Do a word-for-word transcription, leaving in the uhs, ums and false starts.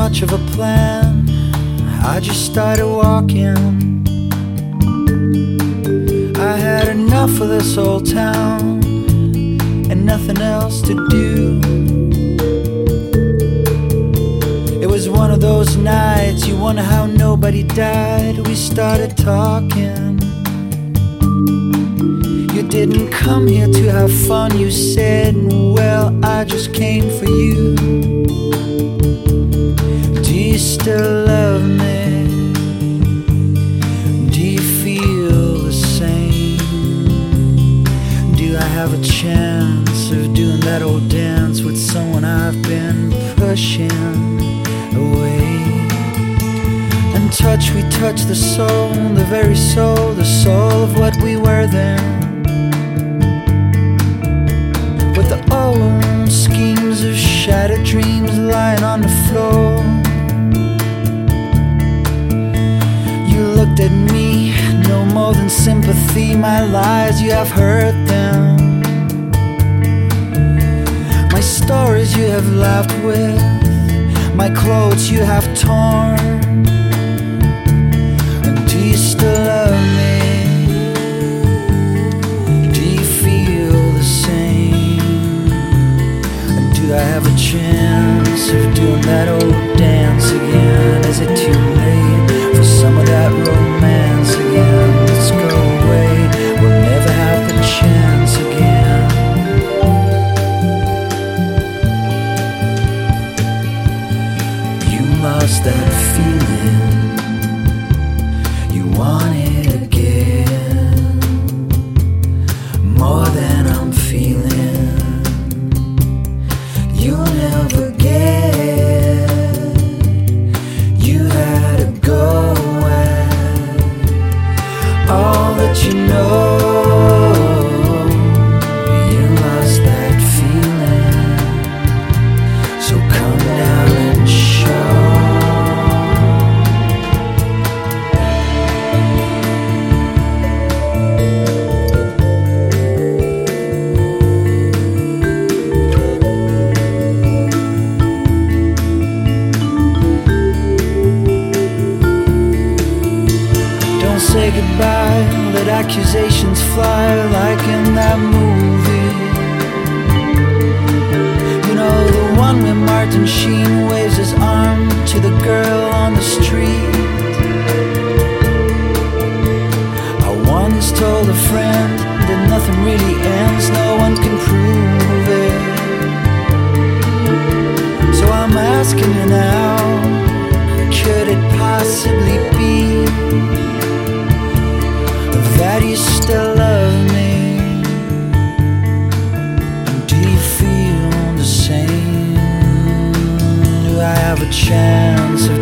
much of a plan. I just started walking. I had enough of this old town and nothing else to do. It was one of those nights you wonder how nobody died. We started talking. You didn't come here to have fun, you said. Well, I just came for you. Do you still love me? Do you feel the same? Do I have a chance of doing that old dance with someone I've been pushing away? And touch, we touch the soul, the very soul, the soul of what we were then. With the old schemes of shattered dreams lying on the floor. You looked at me, no more than sympathy. My lies, you have heard them. My stories you have laughed with. My clothes you have torn. And do you still love me? Do you feel the same? And do I have a chance of doing that old dance again? Is it too late for some of that romance again? Let's go away, we'll never have the chance again. You lost that feeling, you want it again, more than I'm feeling. You'll never get, you had to go at all that you know. You lost that feeling, so come down and show. Don't say goodbye, let accusations fly like in that movie. You know, the one where Martin Sheen waves his arm to the girl on the street. I once told a friend that nothing really ends, no one can prove it. So I'm asking you now, could it possibly be that you still love me? Do you feel the same? Do I have a chance of